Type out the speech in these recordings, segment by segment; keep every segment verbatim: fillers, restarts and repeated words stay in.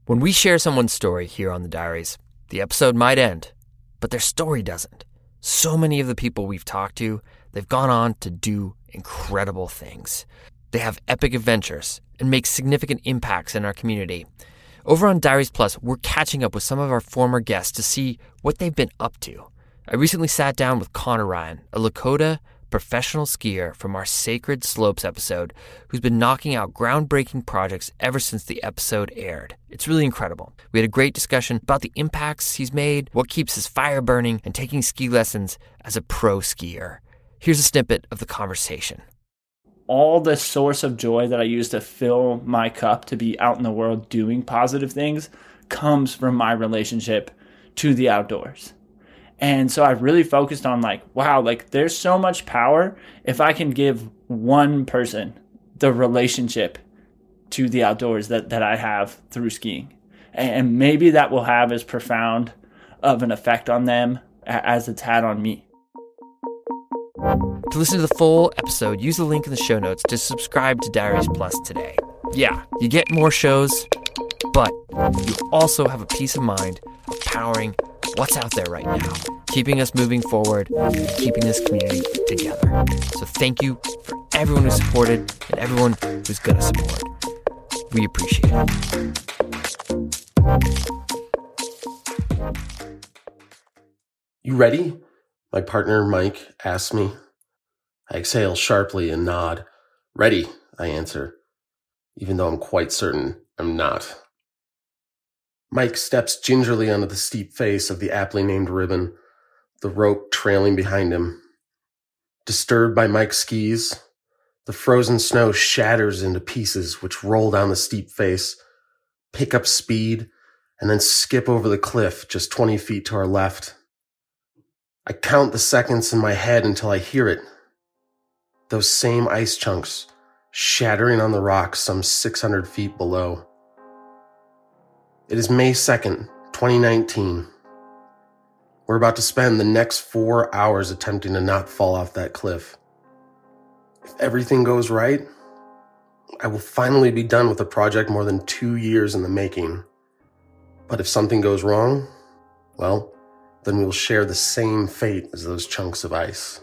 When we share someone's story here on the Diaries, the episode might end, but their story doesn't. So many of the people we've talked to, they've gone on to do incredible things. They have epic adventures and make significant impacts in our community. Over on Diaries Plus, we're catching up with some of our former guests to see what they've been up to. I recently sat down with Connor Ryan, a Lakota professional skier from our Sacred Slopes episode, who's been knocking out groundbreaking projects ever since the episode aired. It's really incredible. We had a great discussion about the impacts he's made, what keeps his fire burning, and taking ski lessons as a pro skier. Here's a snippet of the conversation. All the source of joy that I use to fill my cup to be out in the world doing positive things comes from my relationship to the outdoors. And so I've really focused on like, wow, like there's so much power if I can give one person the relationship to the outdoors that, that I have through skiing. And maybe that will have as profound of an effect on them as it's had on me. To listen to the full episode, use the link in the show notes to subscribe to Diaries Plus today. Yeah, you get more shows, but you also have a peace of mind of powering what's out there right now, keeping us moving forward, keeping this community together. So thank you for everyone who supported and everyone who's going to support. We appreciate it. You ready? My partner, Mike, asks me. I exhale sharply and nod. Ready, I answer, even though I'm quite certain I'm not. Mike steps gingerly onto the steep face of the aptly named ribbon, the rope trailing behind him. Disturbed by Mike's skis, the frozen snow shatters into pieces which roll down the steep face, pick up speed, and then skip over the cliff just twenty feet to our left. I count the seconds in my head until I hear it. Those same ice chunks shattering on the rocks some six hundred feet below. It is May second, twenty nineteen. We're about to spend the next four hours attempting to not fall off that cliff. If everything goes right, I will finally be done with a project more than two years in the making. But if something goes wrong, well, then we will share the same fate as those chunks of ice.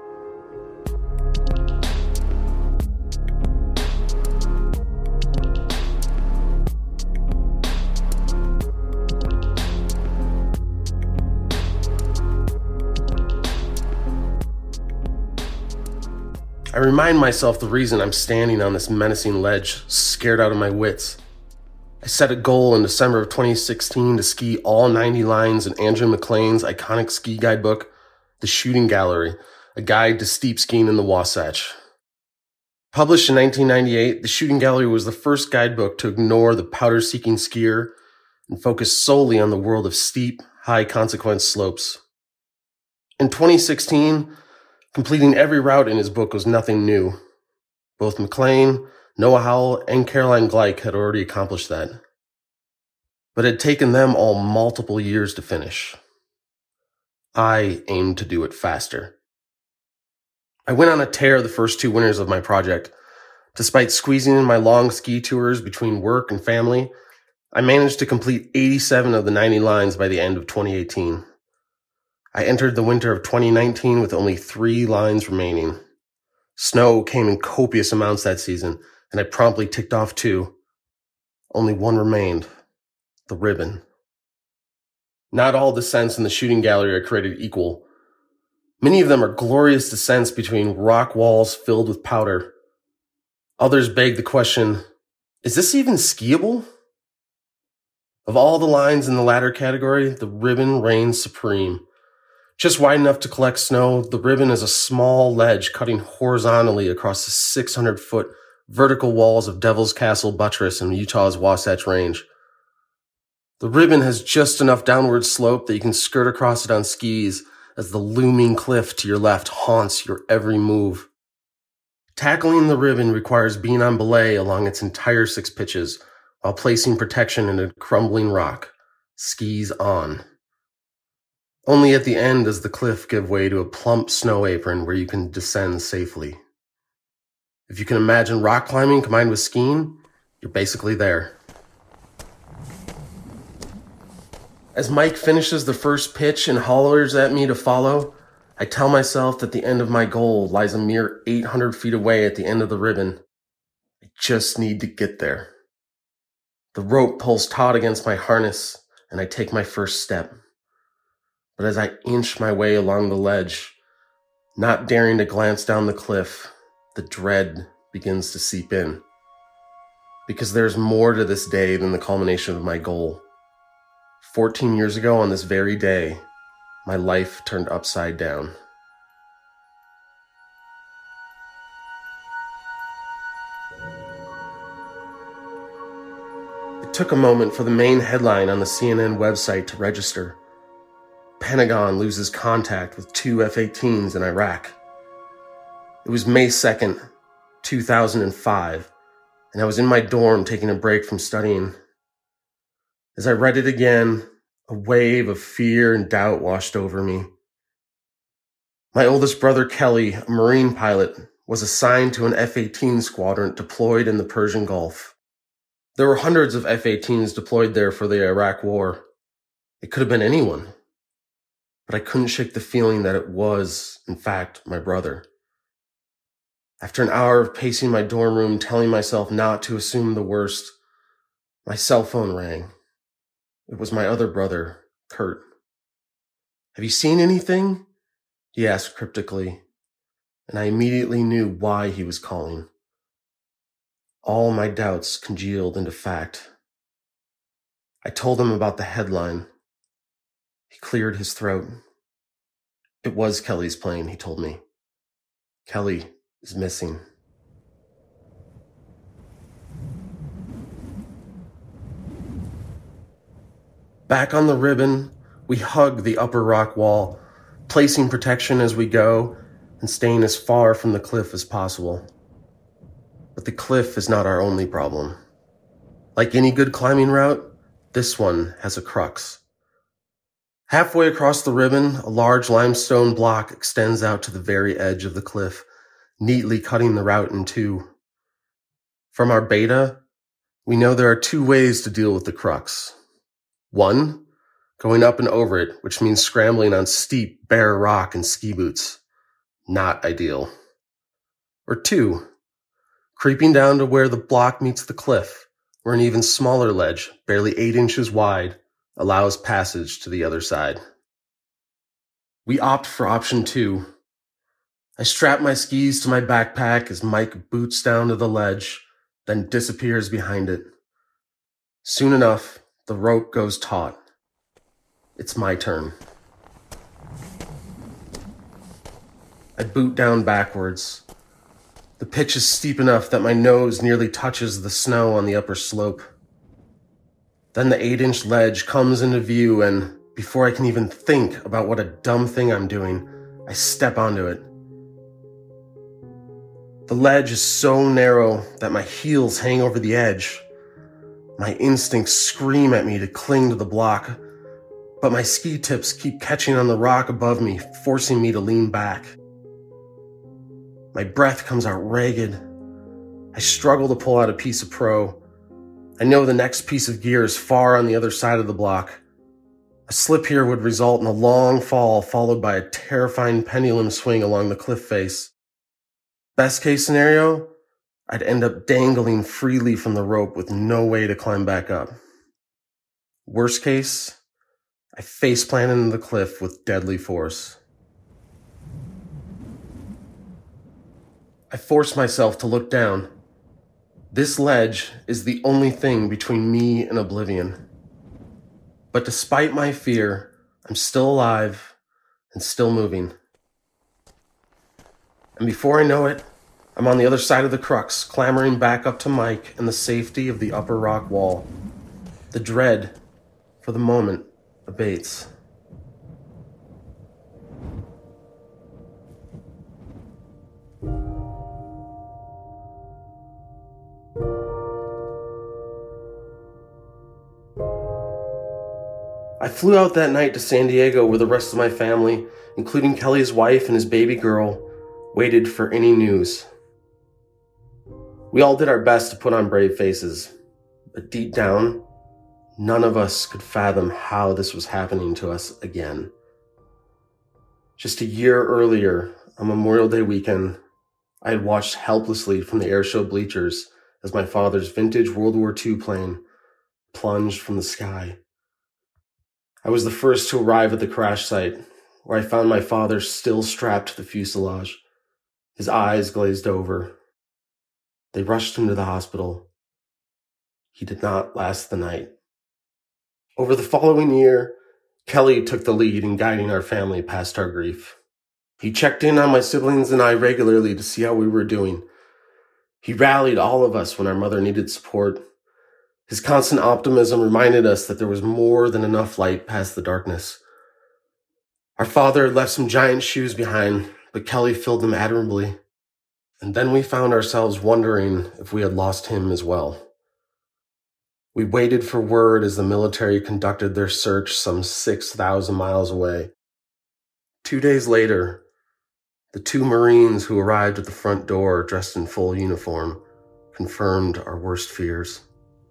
I remind myself the reason I'm standing on this menacing ledge, scared out of my wits. I set a goal in December of twenty sixteen to ski all ninety lines in Andrew McLean's iconic ski guidebook, The Shooting Gallery, a guide to steep skiing in the Wasatch. Published in nineteen ninety-eight, The Shooting Gallery was the first guidebook to ignore the powder-seeking skier and focus solely on the world of steep, high-consequence slopes. In twenty sixteen, completing every route in his book was nothing new. Both McLean, Noah Howell, and Caroline Gleich had already accomplished that. But it had taken them all multiple years to finish. I aimed to do it faster. I went on a tear the first two winters of my project. Despite squeezing in my long ski tours between work and family, I managed to complete eighty-seven of the ninety lines by the end of twenty eighteen. I entered the winter of twenty nineteen with only three lines remaining. Snow came in copious amounts that season, and I promptly ticked off two. Only one remained, the ribbon. Not all descents in the Shooting Gallery are created equal. Many of them are glorious descents between rock walls filled with powder. Others beg the question, is this even skiable? Of all the lines in the latter category, the ribbon reigns supreme. Just wide enough to collect snow, the ribbon is a small ledge cutting horizontally across the six hundred foot vertical walls of Devil's Castle Buttress in Utah's Wasatch Range. The ribbon has just enough downward slope that you can skirt across it on skis as the looming cliff to your left haunts your every move. Tackling the ribbon requires being on belay along its entire six pitches while placing protection in a crumbling rock, skis on. Only at the end does the cliff give way to a plump snow apron where you can descend safely. If you can imagine rock climbing combined with skiing, you're basically there. As Mike finishes the first pitch and hollers at me to follow, I tell myself that the end of my goal lies a mere eight hundred feet away at the end of the ribbon. I just need to get there. The rope pulls taut against my harness, and I take my first step. But as I inch my way along the ledge, not daring to glance down the cliff, the dread begins to seep in. Because there's more to this day than the culmination of my goal. Fourteen years ago on this very day, my life turned upside down. It took a moment for the main headline on the C N N website to register. Pentagon loses contact with two F eighteens in Iraq. It was May second, two thousand five, and I was in my dorm taking a break from studying. As I read it again, a wave of fear and doubt washed over me. My oldest brother, Kelly, a Marine pilot, was assigned to an F eighteen squadron deployed in the Persian Gulf. There were hundreds of F eighteens deployed there for the Iraq War. It could have been anyone. But I couldn't shake the feeling that it was, in fact, my brother. After an hour of pacing my dorm room, telling myself not to assume the worst, my cell phone rang. It was my other brother, Kurt. "Have you seen anything?" he asked cryptically, and I immediately knew why he was calling. All my doubts congealed into fact. I told him about the headline. He cleared his throat. It was Kelly's plane, he told me. Kelly is missing. Back on the ribbon, we hug the upper rock wall, placing protection as we go and staying as far from the cliff as possible. But the cliff is not our only problem. Like any good climbing route, this one has a crux. Halfway across the ribbon, a large limestone block extends out to the very edge of the cliff, neatly cutting the route in two. From our beta, we know there are two ways to deal with the crux. One, going up and over it, which means scrambling on steep, bare rock and ski boots. Not ideal. Or two, creeping down to where the block meets the cliff, where an even smaller ledge, barely eight inches wide, allows passage to the other side. We opt for option two. I strap my skis to my backpack as Mike boots down to the ledge, then disappears behind it. Soon enough, the rope goes taut. It's my turn. I boot down backwards. The pitch is steep enough that my nose nearly touches the snow on the upper slope. Then the eight-inch ledge comes into view, and before I can even think about what a dumb thing I'm doing, I step onto it. The ledge is so narrow that my heels hang over the edge. My instincts scream at me to cling to the block, but my ski tips keep catching on the rock above me, forcing me to lean back. My breath comes out ragged. I struggle to pull out a piece of pro. I know the next piece of gear is far on the other side of the block. A slip here would result in a long fall followed by a terrifying pendulum swing along the cliff face. Best case scenario, I'd end up dangling freely from the rope with no way to climb back up. Worst case, I faceplant into the cliff with deadly force. I force myself to look down. This ledge is the only thing between me and oblivion. But despite my fear, I'm still alive and still moving. And before I know it, I'm on the other side of the crux, clambering back up to Mike and the safety of the upper rock wall. The dread, for the moment, abates. I flew out that night to San Diego where the rest of my family, including Kelly's wife and his baby girl, waited for any news. We all did our best to put on brave faces, but deep down, None of us could fathom how this was happening to us again. Just a year earlier, on Memorial Day weekend, I had watched helplessly from the airshow bleachers as my father's vintage World War Two plane plunged from the sky. I was the first to arrive at the crash site, where I found my father still strapped to the fuselage, his eyes glazed over. They rushed him to the hospital. He did not last the night. Over the following year, Kelly took the lead in guiding our family past our grief. He checked in on my siblings and I regularly to see how we were doing. He rallied all of us when our mother needed support. His constant optimism reminded us that there was more than enough light past the darkness. Our father had left some giant shoes behind, but Kelly filled them admirably. And then we found ourselves wondering if we had lost him as well. We waited for word as the military conducted their search some six thousand miles away. Two days later, the two Marines who arrived at the front door dressed in full uniform confirmed our worst fears.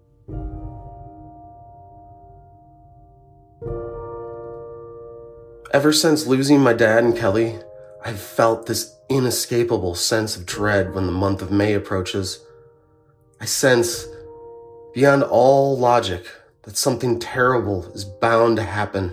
Ever since losing my dad and Kelly, I've felt this inescapable sense of dread when the month of May approaches. I sense, beyond all logic, that something terrible is bound to happen.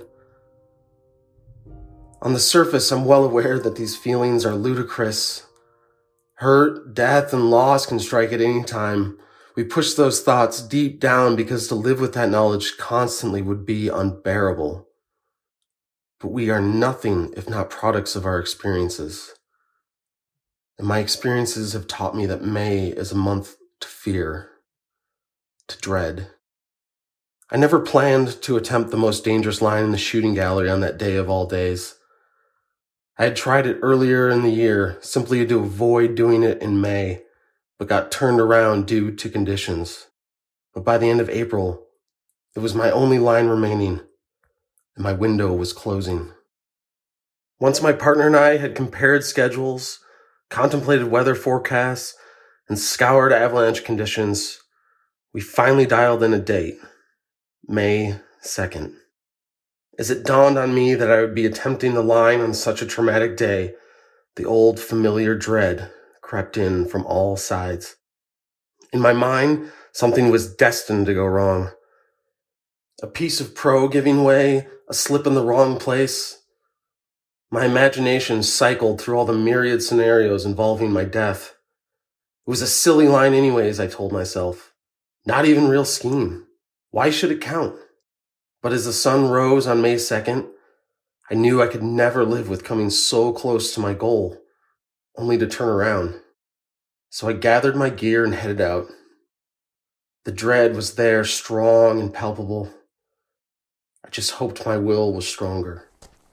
On the surface, I'm well aware that these feelings are ludicrous. Hurt, death, and loss can strike at any time. We push those thoughts deep down because to live with that knowledge constantly would be unbearable. But we are nothing if not products of our experiences. And my experiences have taught me that May is a month to fear, to dread. I never planned to attempt the most dangerous line in the shooting gallery on that day of all days. I had tried it earlier in the year, simply to avoid doing it in May, but got turned around due to conditions. But by the end of April, it was my only line remaining, and my window was closing. Once my partner and I had compared schedules, contemplated weather forecasts, and scoured avalanche conditions, we finally dialed in a date, May second. As it dawned on me that I would be attempting the line on such a traumatic day, the old familiar dread crept in from all sides. In my mind, something was destined to go wrong. A piece of pro giving way, a slip in the wrong place. My imagination cycled through all the myriad scenarios involving my death. It was a silly line anyways, I told myself. Not even real skiing. Why should it count? But as the sun rose on May second, I knew I could never live with coming so close to my goal, only to turn around. So I gathered my gear and headed out. The dread was there, strong and palpable. I just hoped my will was stronger.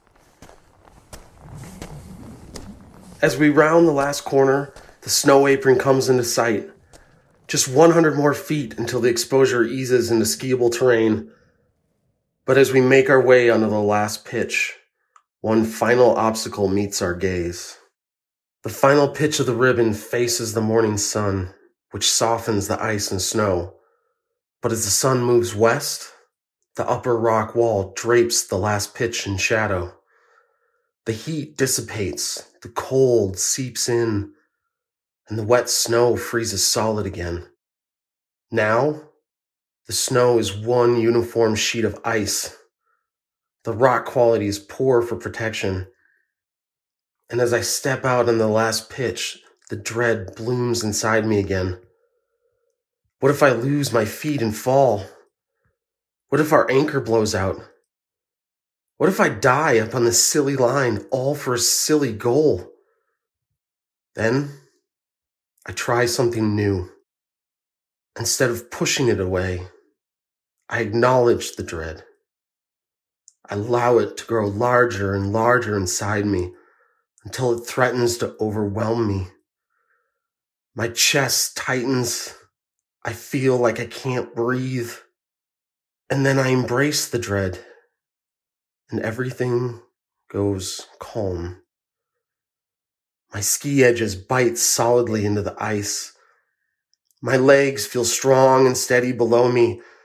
As we round the last corner, the snow apron comes into sight. Just one hundred more feet until the exposure eases into skiable terrain. But as we make our way onto the last pitch, one final obstacle meets our gaze. The final pitch of the ribbon faces the morning sun, which softens the ice and snow. But as the sun moves west, the upper rock wall drapes the last pitch in shadow. The heat dissipates, the cold seeps in, and the wet snow freezes solid again. Now, the snow is one uniform sheet of ice. The rock quality is poor for protection. And as I step out on the last pitch, the dread blooms inside me again. What if I lose my feet and fall? What if our anchor blows out? What if I die up on this silly line, all for a silly goal? Then, I try something new. Instead of pushing it away, I acknowledge the dread. I allow it to grow larger and larger inside me until it threatens to overwhelm me. My chest tightens. I feel like I can't breathe. And then I embrace the dread, and everything goes calm. My ski edges bite solidly into the ice. My legs feel strong and steady below me,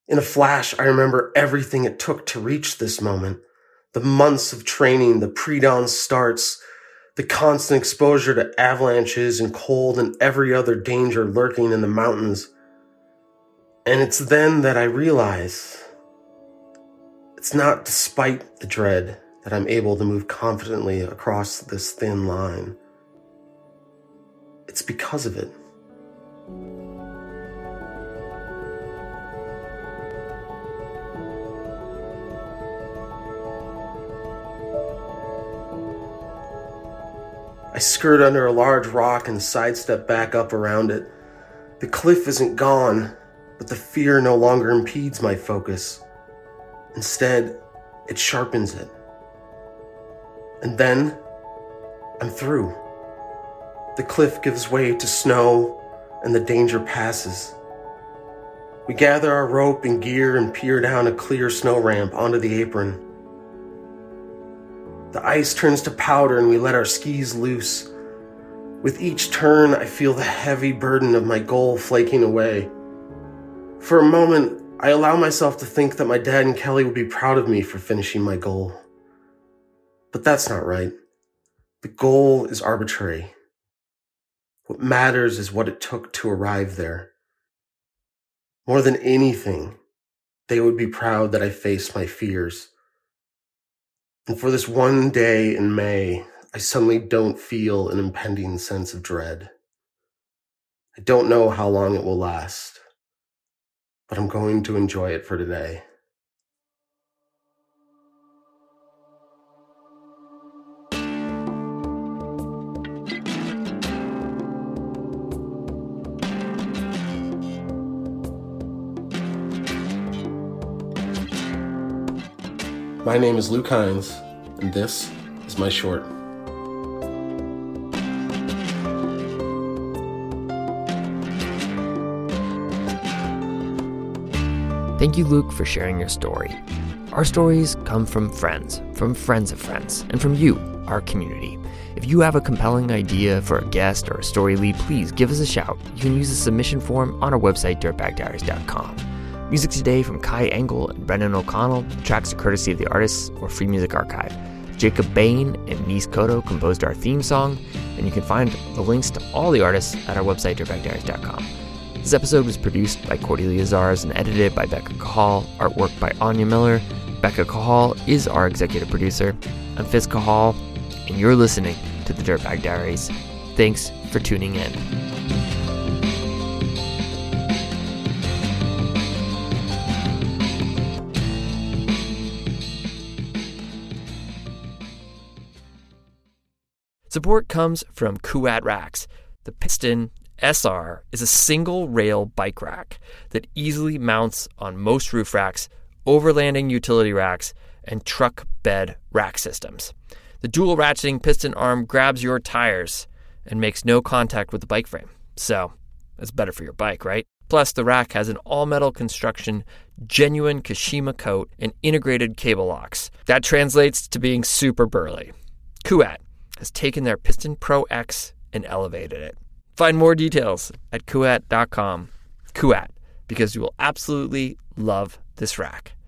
In a flash, I remember everything it took to reach this moment. The months of training, the pre-dawn starts, the constant exposure to avalanches and cold and every other danger lurking in the mountains. And it's then that I realize it's not despite the dread that I'm able to move confidently across this thin line. It's because of it. I skirt under a large rock and sidestep back up around it. The cliff isn't gone, but the fear no longer impedes my focus. Instead, it sharpens it. And then, I'm through. The cliff gives way to snow, and the danger passes. We gather our rope and gear and peer down a clear snow ramp onto the apron. The ice turns to powder and we let our skis loose. With each turn, I feel the heavy burden of my goal flaking away. For a moment, I allow myself to think that my dad and Kelly would be proud of me for finishing my goal. But that's not right. The goal is arbitrary. What matters is what it took to arrive there. More than anything, they would be proud that I faced my fears. And for this one day in May, I suddenly don't feel an impending sense of dread. I don't know how long it will last, but I'm going to enjoy it for today. My name is Luke Hines, and this is my short. Thank you, Luke, for sharing your story. Our stories come from friends, from friends of friends, and from you, our community. If you have a compelling idea for a guest or a story lead, please give us a shout. You can use the submission form on our website, dirtbag diaries dot com. Music today from Kai Engel and Brendan O'Connell. Tracks are courtesy of the artists or Free Music Archive. Jacob Bain and Nis Koto composed our theme song, and you can find the links to all the artists at our website, dirtbag diaries dot com. This episode was produced by Cordelia Zars and edited by Becca Cahal. Artwork by Anya Miller. Becca Cahal is our executive producer. I'm Fizz Cahal, and you're listening to the Dirtbag Diaries. Thanks for tuning in. Support comes from Kuat Racks. The Piston S R is a single rail bike rack that easily mounts on most roof racks, overlanding utility racks, and truck bed rack systems. The dual ratcheting piston arm grabs your tires and makes no contact with the bike frame. So, it's better for your bike, right? Plus, the rack has an all-metal construction, genuine Kashima coat, and integrated cable locks. That translates to being super burly. Kuat has taken their Piston Pro X and elevated it. Find more details at kuat dot com. Kuat, because you will absolutely love this rack.